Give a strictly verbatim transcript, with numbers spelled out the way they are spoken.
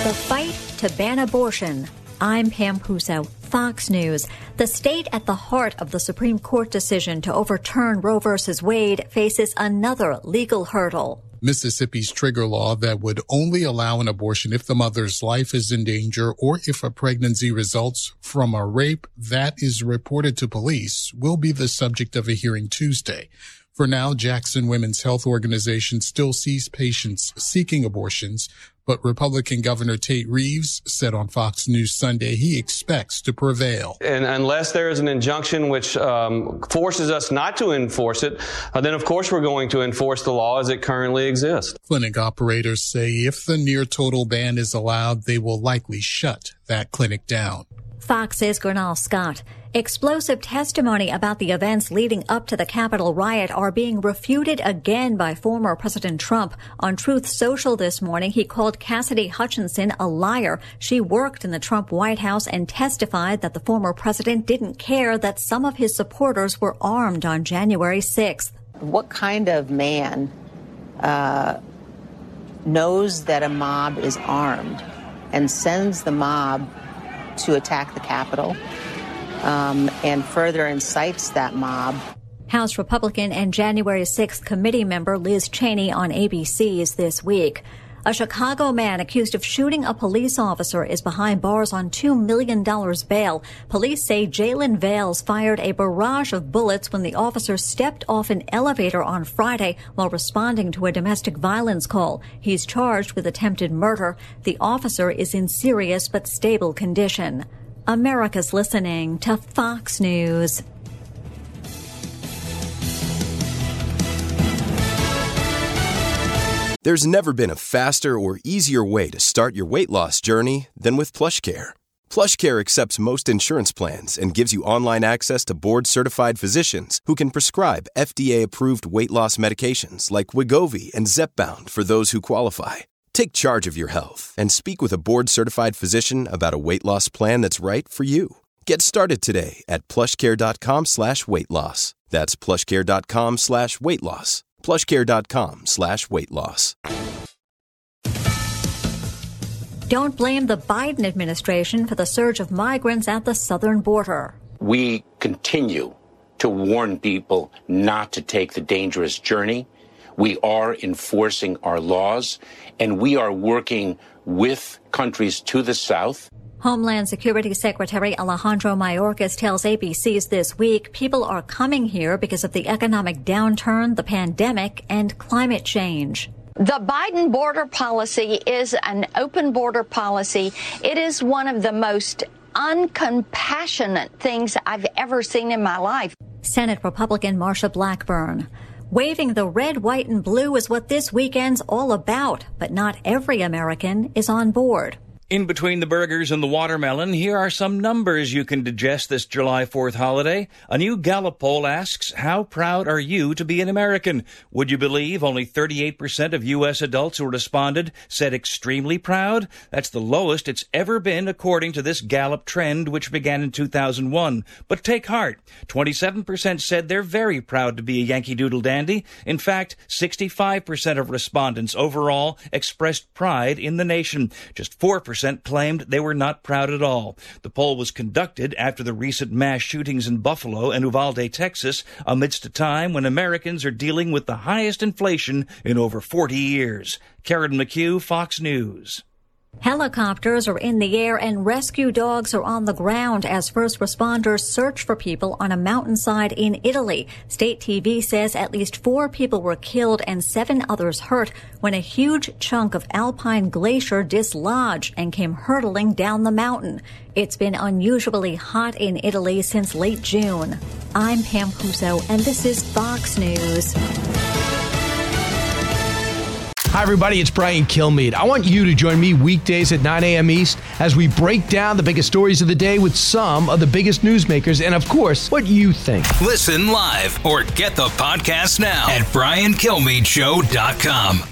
The fight to ban abortion. I'm Pam Puso, Fox News. The state at the heart of the Supreme Court decision to overturn Roe v. Wade faces another legal hurdle. Mississippi's trigger law that would only allow an abortion if the mother's life is in danger or if a pregnancy results from a rape that is reported to police will be the subject of a hearing Tuesday. For now, Jackson Women's Health Organization still sees patients seeking abortions, but Republican Governor Tate Reeves said on Fox News Sunday he expects to prevail. And unless there is an injunction which um, forces us not to enforce it, uh, then of course we're going to enforce the law as it currently exists. Clinic operators say if the near total ban is allowed, they will likely shut that clinic down. Fox's Gernal Scott. Explosive testimony about the events leading up to the Capitol riot are being refuted again by former President Trump. On Truth Social this morning, he called Cassidy Hutchinson a liar. She worked in the Trump White House and testified that the former president didn't care that some of his supporters were armed on January sixth. What kind of man uh, knows that a mob is armed and sends the mob to attack the Capitol? Um, and further incites that mob. House Republican and January sixth committee member Liz Cheney on A B C's This Week. A Chicago man accused of shooting a police officer is behind bars on two million dollars bail. Police say Jalen Vales fired a barrage of bullets when the officer stepped off an elevator on Friday while responding to a domestic violence call. He's charged with attempted murder. The officer is in serious but stable condition. America's listening to Fox News. There's never been a faster or easier way to start your weight loss journey than with PlushCare. PlushCare accepts most insurance plans and gives you online access to board-certified physicians who can prescribe F D A-approved weight loss medications like Wegovy and Zepbound for those who qualify. Take charge of your health and speak with a board-certified physician about a weight loss plan that's right for you. Get started today at plushcare.com slash weight loss. That's plushcare.com slash weight loss. plushcare.com slash weight loss. Don't blame the Biden administration for the surge of migrants at the southern border. We continue to warn people not to take the dangerous journey. We are enforcing our laws, and we are working with countries to the south. Homeland Security Secretary Alejandro Mayorkas tells A B C's This Week people are coming here because of the economic downturn, the pandemic, and climate change. The Biden border policy is an open border policy. It is one of the most uncompassionate things I've ever seen in my life. Senate Republican Marsha Blackburn. Waving the red, white, and blue is what this weekend's all about, but not every American is on board. In between the burgers and the watermelon, here are some numbers you can digest this July fourth holiday. A new Gallup poll asks, how proud are you to be an American? Would you believe only thirty-eight percent of U S adults who responded said extremely proud? That's the lowest it's ever been according to this Gallup trend, which began in two thousand one. But take heart. twenty-seven percent said they're very proud to be a Yankee Doodle dandy. In fact, sixty-five percent of respondents overall expressed pride in the nation. Just four percent claimed they were not proud at all. The poll was conducted after the recent mass shootings in Buffalo and Uvalde, Texas, amidst a time when Americans are dealing with the highest inflation in over forty years. Karen McHugh, Fox News. Helicopters are in the air and rescue dogs are on the ground as first responders search for people on a mountainside in Italy. State T V says at least four people were killed and seven others hurt when a huge chunk of alpine glacier dislodged and came hurtling down the mountain. It's been unusually hot in Italy since late June. I'm Pam Puso, and this is Fox News. Hi, everybody. It's Brian Kilmeade. I want you to join me weekdays at nine a.m. East as we break down the biggest stories of the day with some of the biggest newsmakers and, of course, what you think. Listen live or get the podcast now at brian kilmeade show dot com.